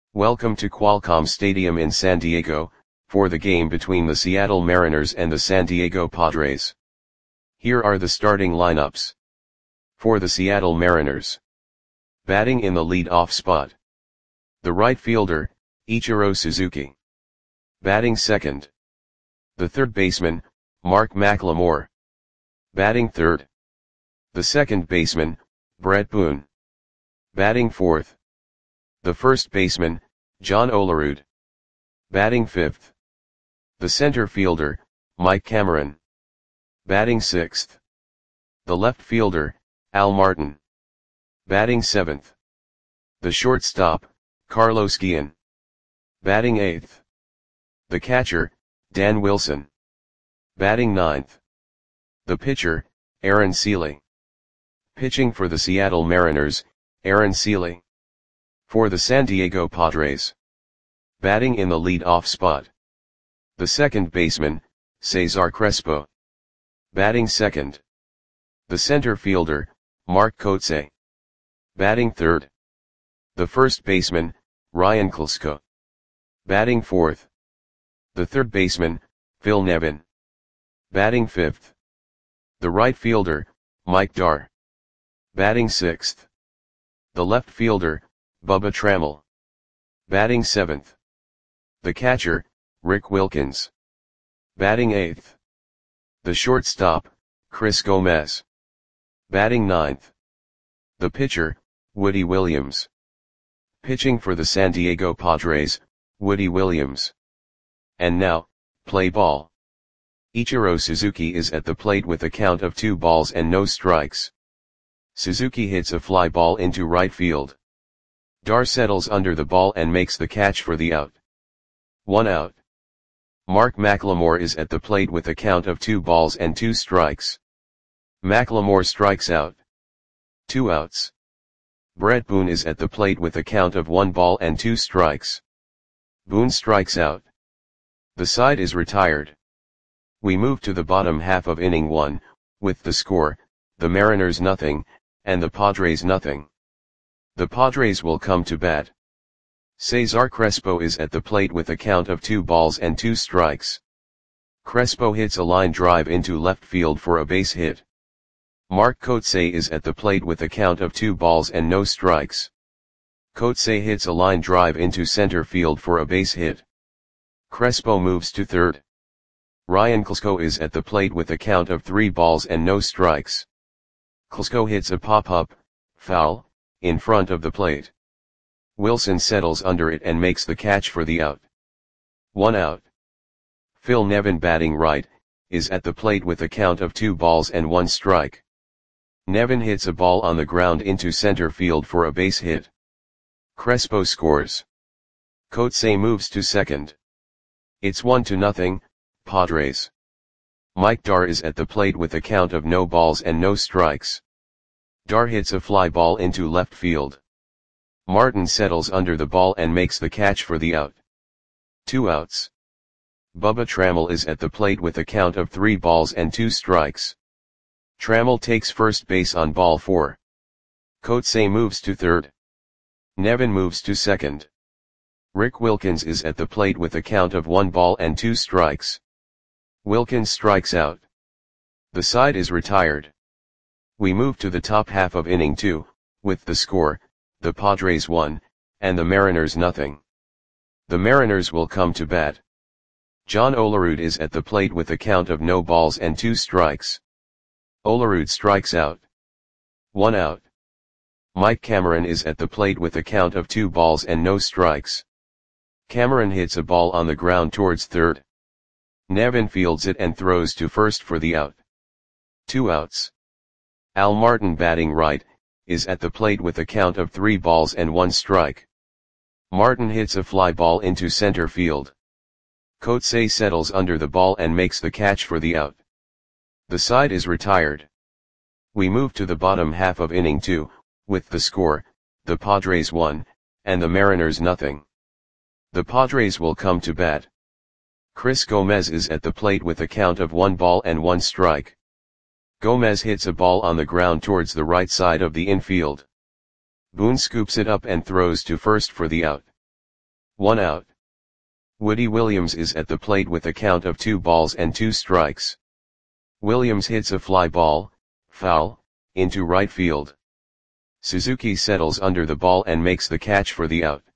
Welcome to Qualcomm Stadium in San Diego, for the game between the Seattle Mariners and the San Diego Padres. Here are the starting lineups. For the Seattle Mariners. Batting in the lead-off spot. The right fielder, Ichiro Suzuki. Batting second. The third baseman, Mark McLemore. Batting third. The second baseman, Bret Boone. Batting fourth. The first baseman, John Olerud. Batting fifth. The center fielder, Mike Cameron. Batting sixth. The left fielder, Al Martin. Batting seventh. The shortstop, Carlos Guillen. Batting eighth. The catcher, Dan Wilson. Batting ninth. The pitcher, Aaron Sele. Pitching for the Seattle Mariners, Aaron Sele. For the San Diego Padres. Batting in the lead-off spot. The second baseman, Cesar Crespo. Batting second. The center fielder, Mark Kotsay. Batting third. The first baseman, Ryan Klesko. Batting fourth. The third baseman, Phil Nevin. Batting fifth. The right fielder, Mike Dar. Batting sixth. The left fielder, Bubba Trammell. Batting seventh. The catcher, Rick Wilkins. Batting eighth. The shortstop, Chris Gomez. Batting ninth. The pitcher, Woody Williams. Pitching for the San Diego Padres, Woody Williams. And now, play ball. Ichiro Suzuki is at the plate with a count of 2 balls and no strikes. Suzuki hits a fly ball into right field. Dar settles under the ball and makes the catch for the out. 1 out. Mark McLemore is at the plate with a count of 2 balls and 2 strikes. McLemore strikes out. 2 outs. Bret Boone is at the plate with a count of 1 ball and 2 strikes. Boone strikes out. The side is retired. We move to the bottom half of inning 1, with the score, the Mariners nothing, and the Padres nothing. The Padres will come to bat. Cesar Crespo is at the plate with a count of 2 balls and 2 strikes. Crespo hits a line drive into left field for a base hit. Mark Kotsay is at the plate with a count of 2 balls and no strikes. Kotsay hits a line drive into center field for a base hit. Crespo moves to third. Ryan Klesko is at the plate with a count of 3 balls and no strikes. Klesko hits a pop-up, foul, in front of the plate. Wilson settles under it and makes the catch for the out. 1 out. Phil Nevin, batting right, is at the plate with a count of 2 balls and 1 strike. Nevin hits a ball on the ground into center field for a base hit. Crespo scores. Kotsay moves to second. It's 1-0, Padres. Mike Dar is at the plate with a count of no balls and no strikes. Dar hits a fly ball into left field. Martin settles under the ball and makes the catch for the out. 2 outs. Bubba Trammell is at the plate with a count of 3 balls and 2 strikes. Trammell takes first base on ball 4. Kotsay moves to third. Nevin moves to second. Rick Wilkins is at the plate with a count of 1 ball and 2 strikes. Wilkins strikes out. The side is retired. We move to the top half of inning 2, with the score, the Padres 1, and the Mariners nothing. The Mariners will come to bat. John Olerud is at the plate with a count of no balls and 2 strikes. Olerud strikes out. 1 out. Mike Cameron is at the plate with a count of 2 balls and no strikes. Cameron hits a ball on the ground towards third. Nevin fields it and throws to first for the out. 2 outs. Al Martin, batting right, is at the plate with a count of 3 balls and 1 strike. Martin hits a fly ball into center field. Kotsay settles under the ball and makes the catch for the out. The side is retired. We move to the bottom half of inning 2, with the score, the Padres 1, and the Mariners nothing. The Padres will come to bat. Chris Gomez is at the plate with a count of 1 ball and 1 strike. Gomez hits a ball on the ground towards the right side of the infield. Boone scoops it up and throws to first for the out. 1 out. Woody Williams is at the plate with a count of 2 balls and 2 strikes. Williams hits a fly ball, foul, into right field. Suzuki settles under the ball and makes the catch for the out.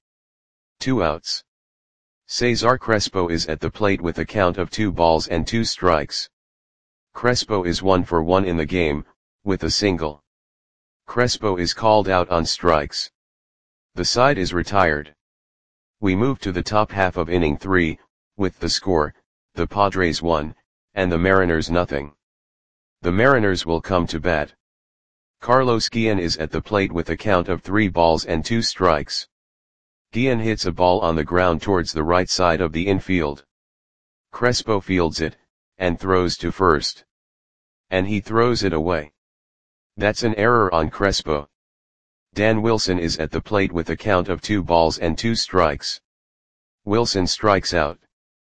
2 outs. Cesar Crespo is at the plate with a count of 2 balls and 2 strikes. Crespo is 1 for 1 in the game, with a single. Crespo is called out on strikes. The side is retired. We move to the top half of inning 3, with the score, the Padres 1, and the Mariners nothing. The Mariners will come to bat. Carlos Guillen is at the plate with a count of 3 balls and 2 strikes. Guillen hits a ball on the ground towards the right side of the infield. Crespo fields it, and throws to first. And he throws it away. That's an error on Crespo. Dan Wilson is at the plate with a count of 2 balls and 2 strikes. Wilson strikes out.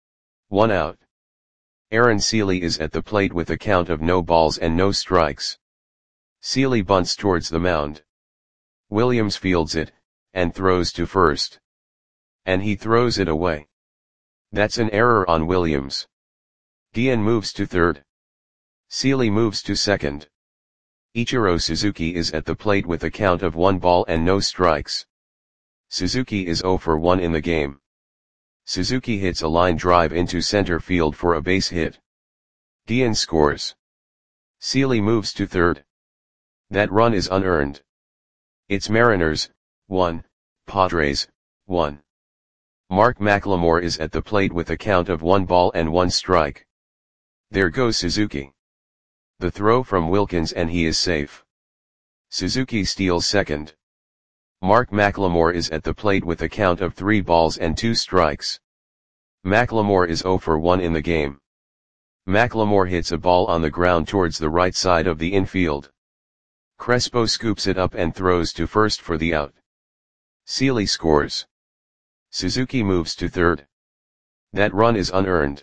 1 out. Aaron Seeley is at the plate with a count of no balls and no strikes. Seeley bunts towards the mound. Williams fields it, and throws to first. And he throws it away. That's an error on Williams. Guillen moves to third. Seeley moves to second. Ichiro Suzuki is at the plate with a count of 1 ball and no strikes. Suzuki is 0 for 1 in the game. Suzuki hits a line drive into center field for a base hit. Guillen scores. Seeley moves to third. That run is unearned. It's Mariners, 1, Padres, 1. Mark McLemore is at the plate with a count of 1 ball and 1 strike. There goes Suzuki. The throw from Wilkins and he is safe. Suzuki steals second. Mark McLemore is at the plate with a count of 3 balls and 2 strikes. McLemore is 0 for 1 in the game. McLemore hits a ball on the ground towards the right side of the infield. Crespo scoops it up and throws to first for the out. Seeley scores. Suzuki moves to third. That run is unearned.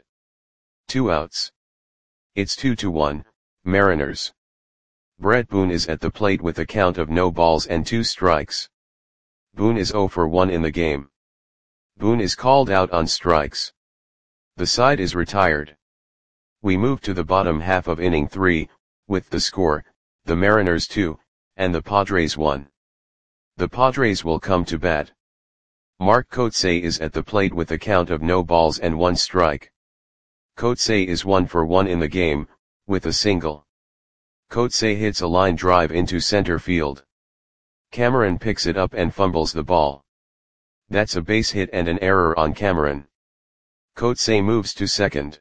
2 outs. It's 2-1, Mariners. Brett Boone is at the plate with a count of no balls and 2 strikes. Boone is 0 for 1 in the game. Boone is called out on strikes. The side is retired. We move to the bottom half of inning 3, with the score, the Mariners 2, and the Padres 1. The Padres will come to bat. Mark Kotsay is at the plate with a count of no balls and 1 strike. Kotsay is 1 for 1 in the game, with a single. Kotsay hits a line drive into center field. Cameron picks it up and fumbles the ball. That's a base hit and an error on Cameron. Kotsay moves to second.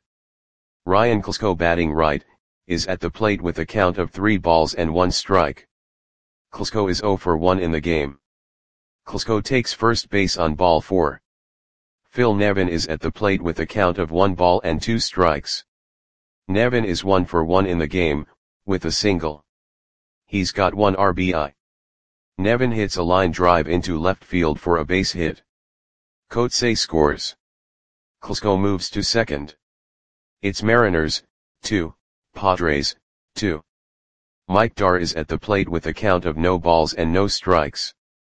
Ryan Klesko, batting right, is at the plate with a count of 3 balls and 1 strike. Klesko is 0 for 1 in the game. Klesko takes first base on ball 4. Phil Nevin is at the plate with a count of 1 ball and 2 strikes. Nevin is 1 for 1 in the game, with a single. He's got 1 RBI. Nevin hits a line drive into left field for a base hit. Kotsay scores. Klesko moves to second. It's Mariners, 2, Padres, 2. Mike Dar is at the plate with a count of no balls and no strikes.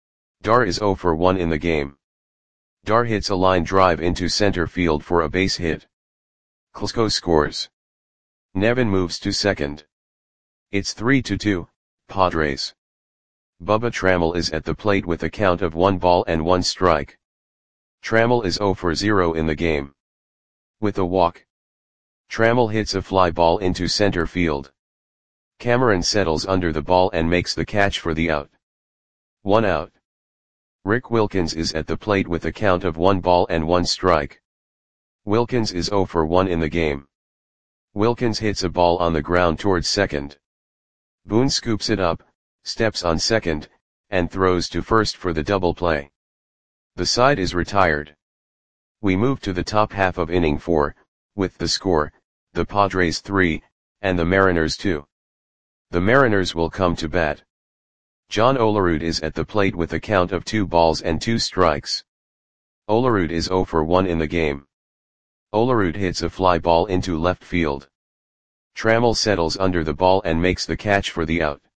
Dar is 0 for 1 in the game. Dar hits a line drive into center field for a base hit. Klesko scores. Nevin moves to second. It's 3-2, Padres. Bubba Trammell is at the plate with a count of 1 ball and 1 strike. Trammell is 0 for 0 in the game. With a walk. Trammell hits a fly ball into center field. Cameron settles under the ball and makes the catch for the out. 1 out. Rick Wilkins is at the plate with a count of 1 ball and 1 strike. Wilkins is 0 for 1 in the game. Wilkins hits a ball on the ground towards second. Boone scoops it up, steps on second, and throws to first for the double play. The side is retired. We move to the top half of inning 4, with the score, the Padres 3, and the Mariners 2. The Mariners will come to bat. John Olerud is at the plate with a count of 2 balls and 2 strikes. Olerud is 0 for 1 in the game. Olerud hits a fly ball into left field. Trammell settles under the ball and makes the catch for the out.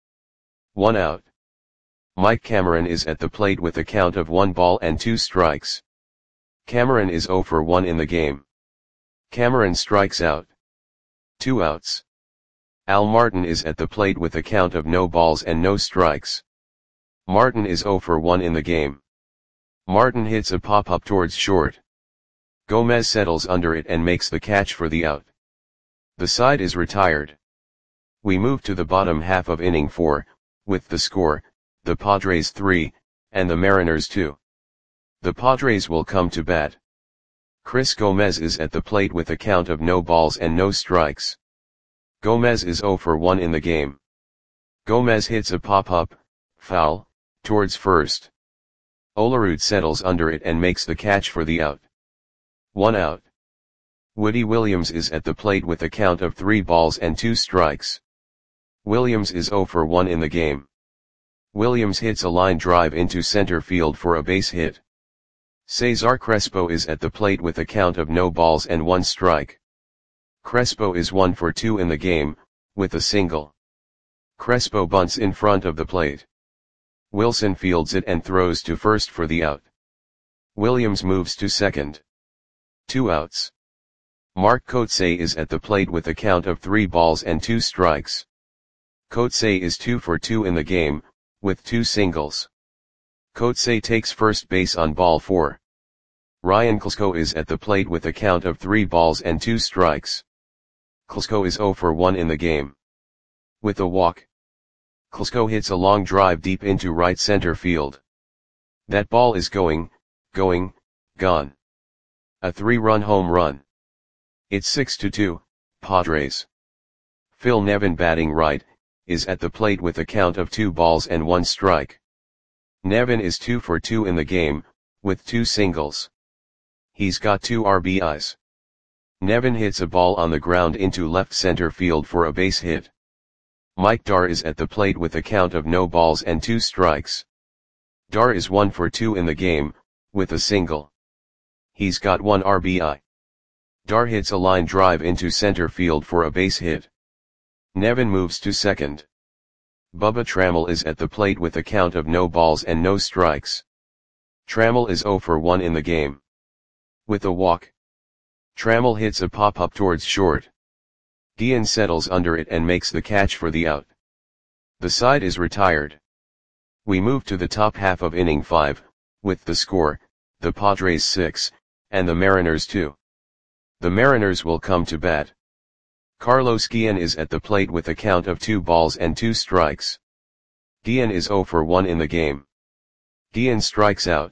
1 out. Mike Cameron is at the plate with a count of 1 ball and 2 strikes. Cameron is 0 for 1 in the game. Cameron strikes out. 2 outs. Al Martin is at the plate with a count of no balls and no strikes. Martin is 0 for 1 in the game. Martin hits a pop-up towards short. Gomez settles under it and makes the catch for the out. The side is retired. We move to the bottom half of inning 4, with the score, the Padres 3, and the Mariners 2. The Padres will come to bat. Chris Gomez is at the plate with a count of no balls and no strikes. Gomez is 0 for 1 in the game. Gomez hits a pop-up, foul, towards first. Olerud settles under it and makes the catch for the out. 1 out. Woody Williams is at the plate with a count of 3 balls and 2 strikes. Williams is 0 for 1 in the game. Williams hits a line drive into center field for a base hit. Cesar Crespo is at the plate with a count of no balls and 1 strike. Crespo is 1 for 2 in the game, with a single. Crespo bunts in front of the plate. Wilson fields it and throws to first for the out. Williams moves to second. 2 outs. Mark Kotsay is at the plate with a count of 3 balls and 2 strikes. Kotsay is 2 for 2 in the game, with 2 singles. Kotsay takes first base on ball 4. Ryan Klesko is at the plate with a count of 3 balls and 2 strikes. Klesko is 0 for 1 in the game. With a walk, Klesko hits a long drive deep into right center field. That ball is gone. A 3-run home run. It's 6-2, Padres. Phil Nevin, batting right, is at the plate with a count of 2 balls and 1 strike. Nevin is 2 for 2 in the game, with 2 singles. He's got 2 RBIs. Nevin hits a ball on the ground into left center field for a base hit. Mike Dar is at the plate with a count of no balls and 2 strikes. Dar is 1 for 2 in the game, with a single. He's got 1 RBI. Dar hits a line drive into center field for a base hit. Nevin moves to second. Bubba Trammell is at the plate with a count of no balls and no strikes. Trammell is 0 for 1 in the game. With a walk, Trammell hits a pop-up towards short. Guillen settles under it and makes the catch for the out. The side is retired. We move to the top half of inning 5, with the score, the Padres 6, and the Mariners 2. The Mariners will come to bat. Carlos Guillen is at the plate with a count of 2 balls and 2 strikes. Guillen is 0 for 1 in the game. Guillen strikes out.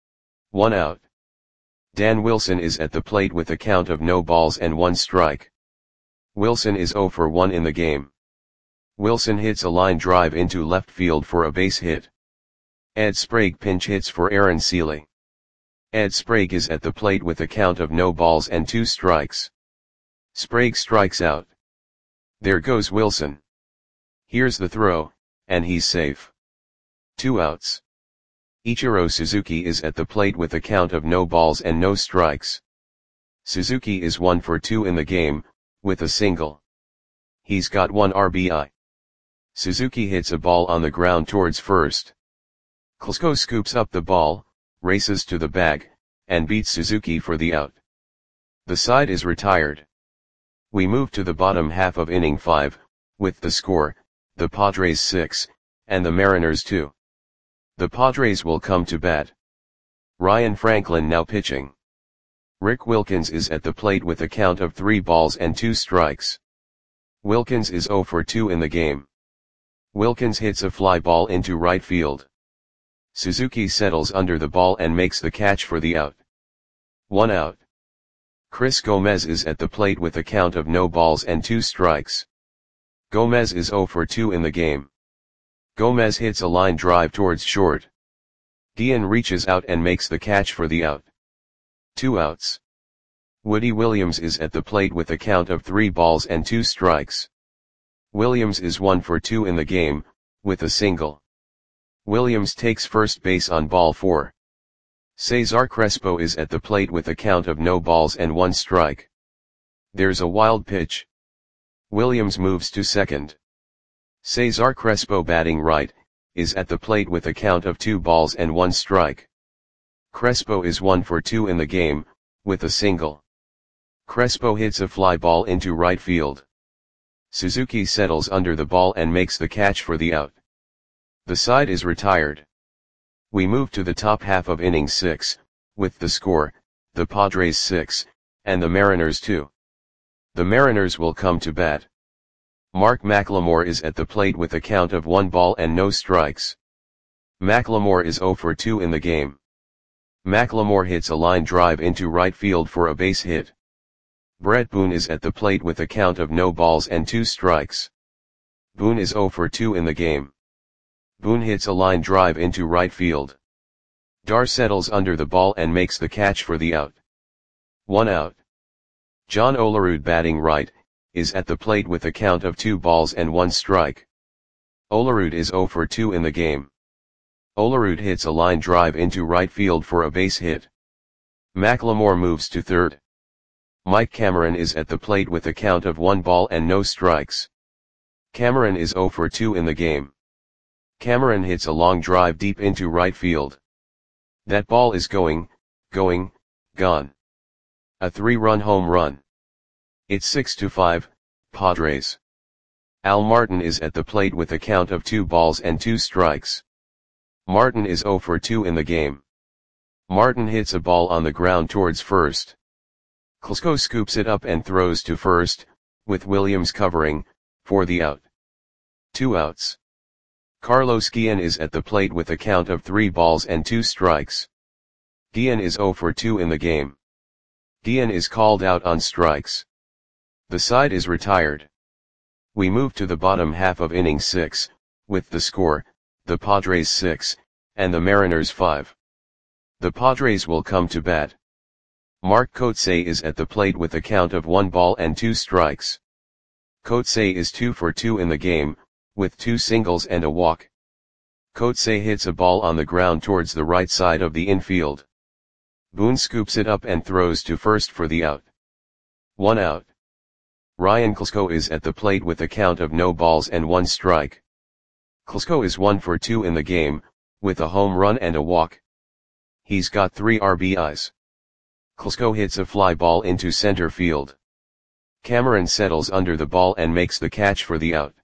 1 out. Dan Wilson is at the plate with a count of no balls and 1 strike. Wilson is 0 for 1 in the game. Wilson hits a line drive into left field for a base hit. Ed Sprague pinch hits for Aaron Seeley. Ed Sprague is at the plate with a count of no balls and 2 strikes. Sprague strikes out. There goes Wilson. Here's the throw, and he's safe. 2 outs. Ichiro Suzuki is at the plate with a count of no balls and no strikes. Suzuki is 1 for 2 in the game, with a single. He's got 1 RBI. Suzuki hits a ball on the ground towards first. Klesko scoops up the ball, races to the bag, and beats Suzuki for the out. The side is retired. We move to the bottom half of inning 5, with the score, the Padres 6, and the Mariners 2. The Padres will come to bat. Ryan Franklin now pitching. Rick Wilkins is at the plate with a count of 3 balls and 2 strikes. Wilkins is 0 for 2 in the game. Wilkins hits a fly ball into right field. Suzuki settles under the ball and makes the catch for the out. 1 out. Chris Gomez is at the plate with a count of no balls and 2 strikes. Gomez is 0 for 2 in the game. Gomez hits a line drive towards short. Guillen reaches out and makes the catch for the out. 2 outs. Woody Williams is at the plate with a count of 3 balls and 2 strikes. Williams is 1 for 2 in the game, with a single. Williams takes first base on ball 4. Cesar Crespo is at the plate with a count of no balls and 1 strike. There's a wild pitch. Williams moves to second. Cesar Crespo, batting right, is at the plate with a count of 2 balls and 1 strike. Crespo is 1 for 2 in the game, with a single. Crespo hits a fly ball into right field. Suzuki settles under the ball and makes the catch for the out. The side is retired. We move to the top half of inning 6, with the score, the Padres 6, and the Mariners 2. The Mariners will come to bat. Mark McLemore is at the plate with a count of 1 ball and no strikes. McLemore is 0 for 2 in the game. McLemore hits a line drive into right field for a base hit. Brett Boone is at the plate with a count of no balls and 2 strikes. Boone is 0 for 2 in the game. Boone hits a line drive into right field. Dar settles under the ball and makes the catch for the out. 1 out. John Olerud, batting right, is at the plate with a count of 2 balls and 1 strike. Olerud is 0 for 2 in the game. Olerud hits a line drive into right field for a base hit. McLemore moves to third. Mike Cameron is at the plate with a count of 1 ball and no strikes. Cameron is 0 for 2 in the game. Cameron hits a long drive deep into right field. That ball is going, gone. A 3-run home run. It's 6-5, Padres. Al Martin is at the plate with a count of 2 balls and 2 strikes. Martin is 0 for 2 in the game. Martin hits a ball on the ground towards first. Klesko scoops it up and throws to first, with Williams covering, for the out. 2 outs. Carlos Guillen is at the plate with a count of 3 balls and 2 strikes. Guillen is 0 for 2 in the game. Guillen is called out on strikes. The side is retired. We move to the bottom half of inning 6, with the score, the Padres 6, and the Mariners 5. The Padres will come to bat. Mark Kotsay is at the plate with a count of 1 ball and 2 strikes. Kotsay is 2 for 2 in the game, with 2 singles and a walk. Kotsay hits a ball on the ground towards the right side of the infield. Boone scoops it up and throws to first for the out. 1 out. Ryan Klesko is at the plate with a count of no balls and 1 strike. Klesko is 1 for 2 in the game, with a home run and a walk. He's got 3 RBIs. Klesko hits a fly ball into center field. Cameron settles under the ball and makes the catch for the out.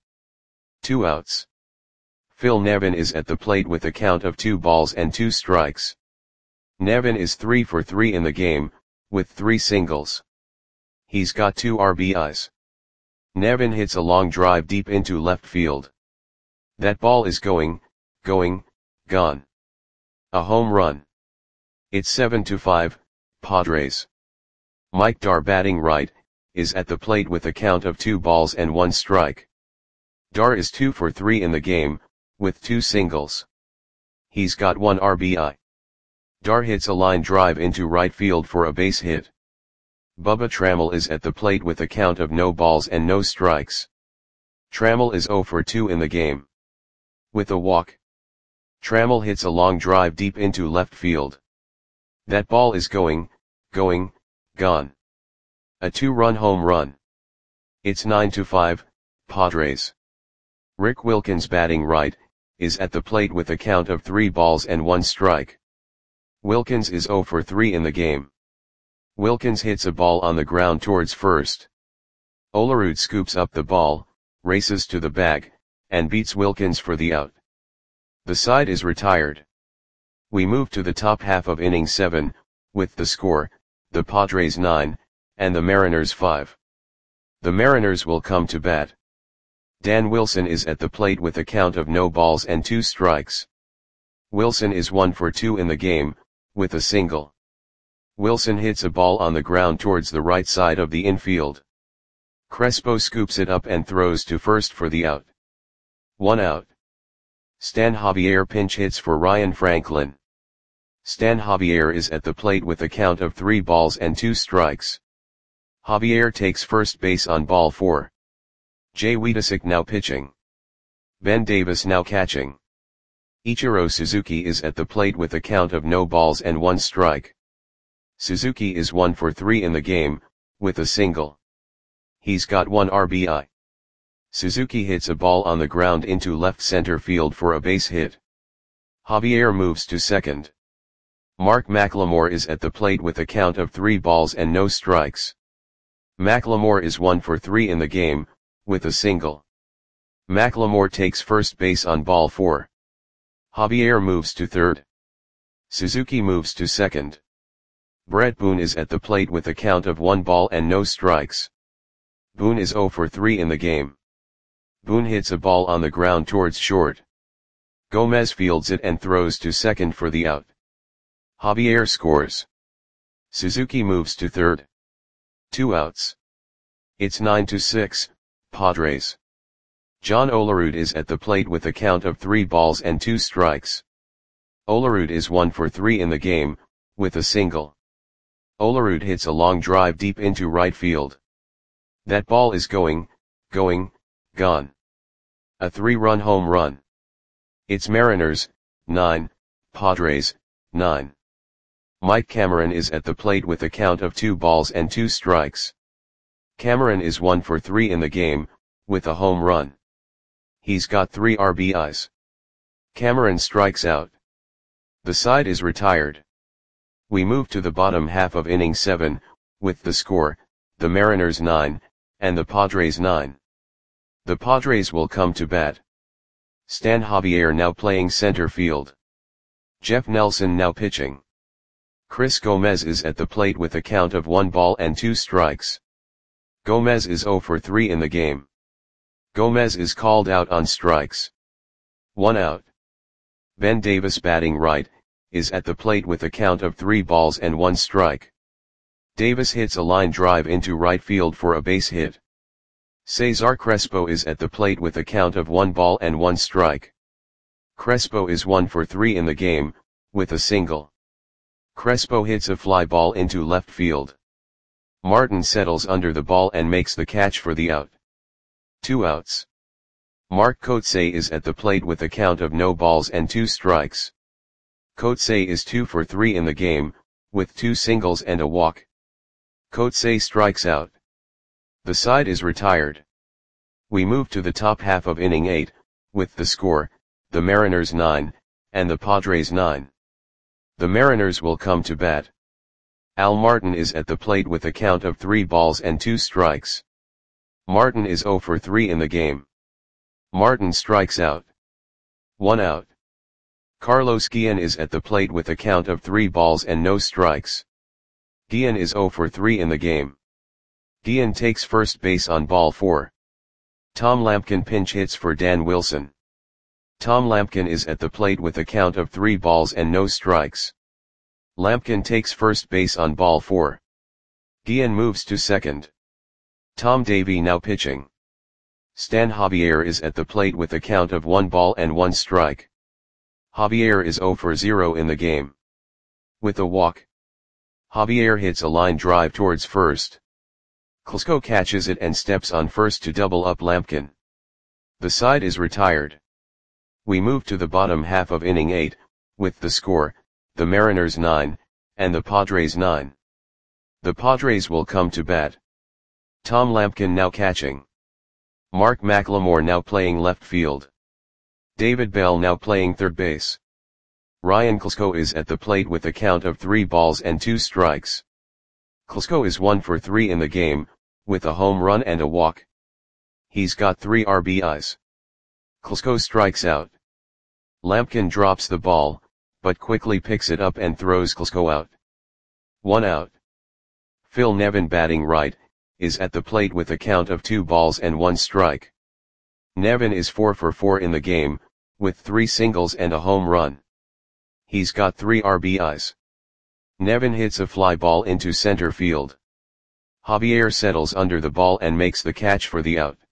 2 outs. Phil Nevin is at the plate with a count of 2 balls and 2 strikes. Nevin is 3 for 3 in the game, with 3 singles. He's got 2 RBIs. Nevin hits a long drive deep into left field. That ball is going, gone. A home run. It's 7-5, Padres. Mike Dar, batting right, is at the plate with a count of 2 balls and 1 strike. Dar is 2 for 3 in the game, with 2 singles. He's got 1 RBI. Dar hits a line drive into right field for a base hit. Bubba Trammell is at the plate with a count of no balls and no strikes. Trammell is 0 for 2 in the game. With a walk. Trammell hits a long drive deep into left field. That ball is going, gone. A 2-run home run. It's 9-5, Padres. Rick Wilkins, batting right, is at the plate with a count of 3 balls and 1 strike. Wilkins is 0 for 3 in the game. Wilkins hits a ball on the ground towards first. Olerud scoops up the ball, races to the bag, and beats Wilkins for the out. The side is retired. We move to the top half of inning 7, with the score, the Padres 9, and the Mariners 5. The Mariners will come to bat. Dan Wilson is at the plate with a count of no balls and 2 strikes. Wilson is 1 for 2 in the game, with a single. Wilson hits a ball on the ground towards the right side of the infield. Crespo scoops it up and throws to first for the out. 1 out. Stan Javier pinch hits for Ryan Franklin. Stan Javier is at the plate with a count of 3 balls and 2 strikes. Javier takes first base on ball 4. Jay Wiedesick now pitching. Ben Davis now catching. Ichiro Suzuki is at the plate with a count of no balls and 1 strike. Suzuki is 1 for 3 in the game, with a single. He's got 1 RBI. Suzuki hits a ball on the ground into left center field for a base hit. Javier moves to second. Mark McLemore is at the plate with a count of 3 balls and no strikes. McLemore is 1 for 3 in the game, with a single. McLemore takes first base on ball 4. Javier moves to third. Suzuki moves to second. Brett Boone is at the plate with a count of 1 ball and no strikes. Boone is 0 for 3 in the game. Boone hits a ball on the ground towards short. Gomez fields it and throws to second for the out. Javier scores. Suzuki moves to third. 2 outs. It's 9-6, Padres. John Olerud is at the plate with a count of 3 balls and 2 strikes. Olerud is 1 for 3 in the game, with a single. Olerud hits a long drive deep into right field. That ball is gone. A 3-run home run. It's Mariners, 9, Padres, 9. Mike Cameron is at the plate with a count of 2 balls and 2 strikes. Cameron is 1 for 3 in the game, with a home run. He's got 3 RBIs. Cameron strikes out. The side is retired. We move to the bottom half of inning 7, with the score, the Mariners 9, and the Padres 9. The Padres will come to bat. Stan Javier now playing center field. Jeff Nelson now pitching. Chris Gomez is at the plate with a count of 1 ball and 2 strikes. Gomez is 0 for 3 in the game. Gomez is called out on strikes. 1 out. Ben Davis batting right, is at the plate with a count of 3 balls and 1 strike. Davis hits a line drive into right field for a base hit. Cesar Crespo is at the plate with a count of 1 ball and 1 strike. Crespo is 1 for 3 in the game, with a single. Crespo hits a fly ball into left field. Martin settles under the ball and makes the catch for the out. 2 outs. Mark Kotsay is at the plate with a count of no balls and 2 strikes. Kotsay is 2 for 3 in the game, with 2 singles and a walk. Kotsay strikes out. The side is retired. We move to the top half of inning 8, with the score, the Mariners 9, and the Padres 9. The Mariners will come to bat. Al Martin is at the plate with a count of 3 balls and 2 strikes. Martin is 0 for 3 in the game. Martin strikes out. 1 out. Carlos Guillen is at the plate with a count of 3 balls and no strikes. Guillen is 0 for 3 in the game. Guillen takes first base on ball 4. Tom Lampkin pinch hits for Dan Wilson. Tom Lampkin is at the plate with a count of 3 balls and no strikes. Lampkin takes first base on ball 4. Guillen moves to second. Tom Davey now pitching. Stan Javier is at the plate with a count of 1 ball and 1 strike. Javier is 0 for 0 in the game. With a walk. Javier hits a line drive towards first. Klesko catches it and steps on first to double up Lampkin. The side is retired. We move to the bottom half of inning 8, with the score, the Mariners 9, and the Padres 9. The Padres will come to bat. Tom Lampkin now catching. Mark McLemore now playing left field. David Bell now playing third base. Ryan Klesko is at the plate with a count of 3 balls and 2 strikes. Klesko is 1 for 3 in the game, with a home run and a walk. He's got 3 RBIs. Klesko strikes out. Lampkin drops the ball, but quickly picks it up and throws Klesko out. 1 out. Phil Nevin batting right, is at the plate with a count of 2 balls and 1 strike. Nevin is 4 for 4 in the game, with 3 singles and a home run. He's got 3 RBIs. Nevin hits a fly ball into center field. Javier settles under the ball and makes the catch for the out.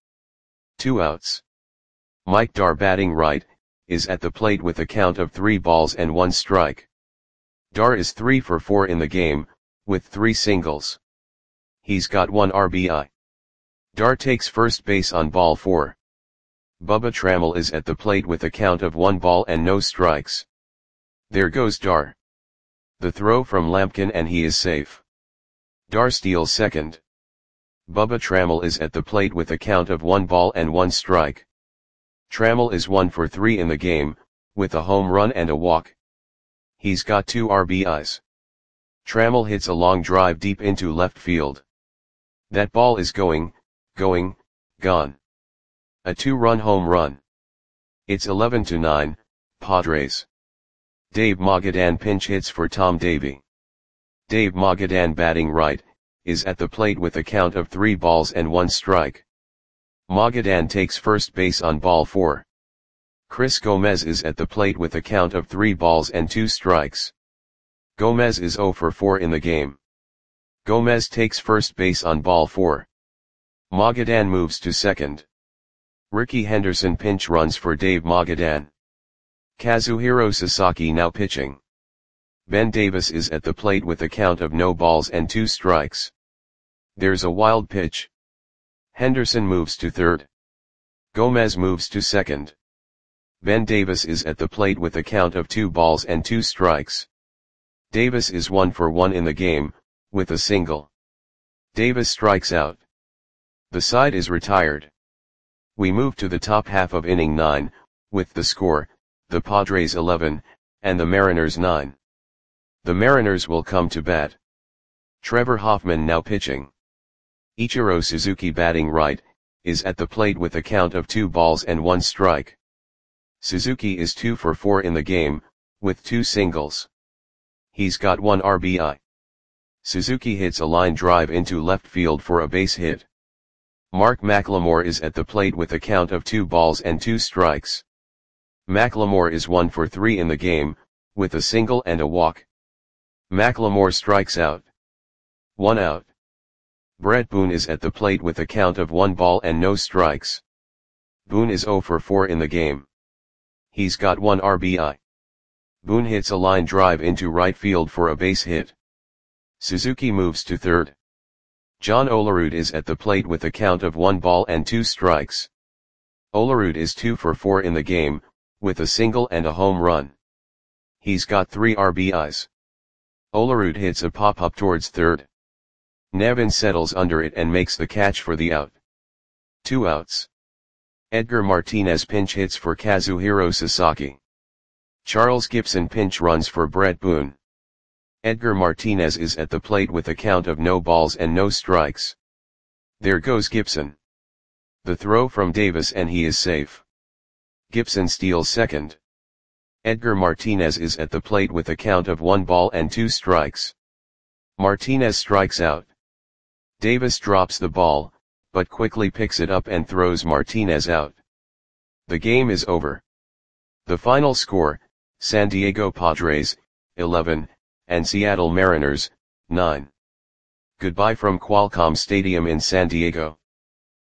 2 outs. Mike Dar batting right, is at the plate with a count of 3 balls and 1 strike. Dar is 3 for 4 in the game, with 3 singles. He's got 1 RBI. Dar takes first base on ball 4. Bubba Trammell is at the plate with a count of 1 ball and no strikes. There goes Dar. The throw from Lampkin and he is safe. Dar steals second. Bubba Trammell is at the plate with a count of 1 ball and 1 strike. Trammell is 1 for 3 in the game, with a home run and a walk. He's got 2 RBIs. Trammell hits a long drive deep into left field. That ball is going, gone. A 2-run home run. It's 11-9, Padres. Dave Magadan pinch hits for Tom Davey. Dave Magadan, batting right, is at the plate with a count of 3 balls and 1 strike. Magadan takes first base on ball 4. Chris Gomez is at the plate with a count of 3 balls and 2 strikes. Gomez is 0 for 4 in the game. Gomez takes first base on ball 4. Magadan moves to second. Ricky Henderson pinch runs for Dave Magadan. Kazuhiro Sasaki now pitching. Ben Davis is at the plate with a count of no balls and 2 strikes. There's a wild pitch. Henderson moves to third. Gomez moves to second. Ben Davis is at the plate with a count of 2 balls and 2 strikes. Davis is 1 for 1 in the game, with a single. Davis strikes out. The side is retired. We move to the top half of inning 9, with the score, the Padres 11, and the Mariners 9. The Mariners will come to bat. Trevor Hoffman now pitching. Ichiro Suzuki, batting right, is at the plate with a count of 2 balls and 1 strike. Suzuki is 2 for 4 in the game, with 2 singles. He's got 1 RBI. Suzuki hits a line drive into left field for a base hit. Mark McLemore is at the plate with a count of 2 balls and 2 strikes. McLemore is 1 for 3 in the game, with a single and a walk. McLemore strikes out. 1 out. Brett Boone is at the plate with a count of 1 ball and no strikes. Boone is 0 for 4 in the game. He's got 1 RBI. Boone hits a line drive into right field for a base hit. Suzuki moves to third. John Olerud is at the plate with a count of 1 ball and 2 strikes. Olerud is 2 for 4 in the game, with a single and a home run. He's got 3 RBIs. Olerud hits a pop-up towards third. Nevin settles under it and makes the catch for the out. 2 outs. Edgar Martinez pinch hits for Kazuhiro Sasaki. Charles Gibson pinch runs for Brett Boone. Edgar Martinez is at the plate with a count of no balls and no strikes. There goes Gibson. The throw from Davis and he is safe. Gibson steals second. Edgar Martinez is at the plate with a count of 1 ball and 2 strikes. Martinez strikes out. Davis drops the ball, but quickly picks it up and throws Martinez out. The game is over. The final score, San Diego Padres, 11, and Seattle Mariners, 9. Goodbye from Qualcomm Stadium in San Diego.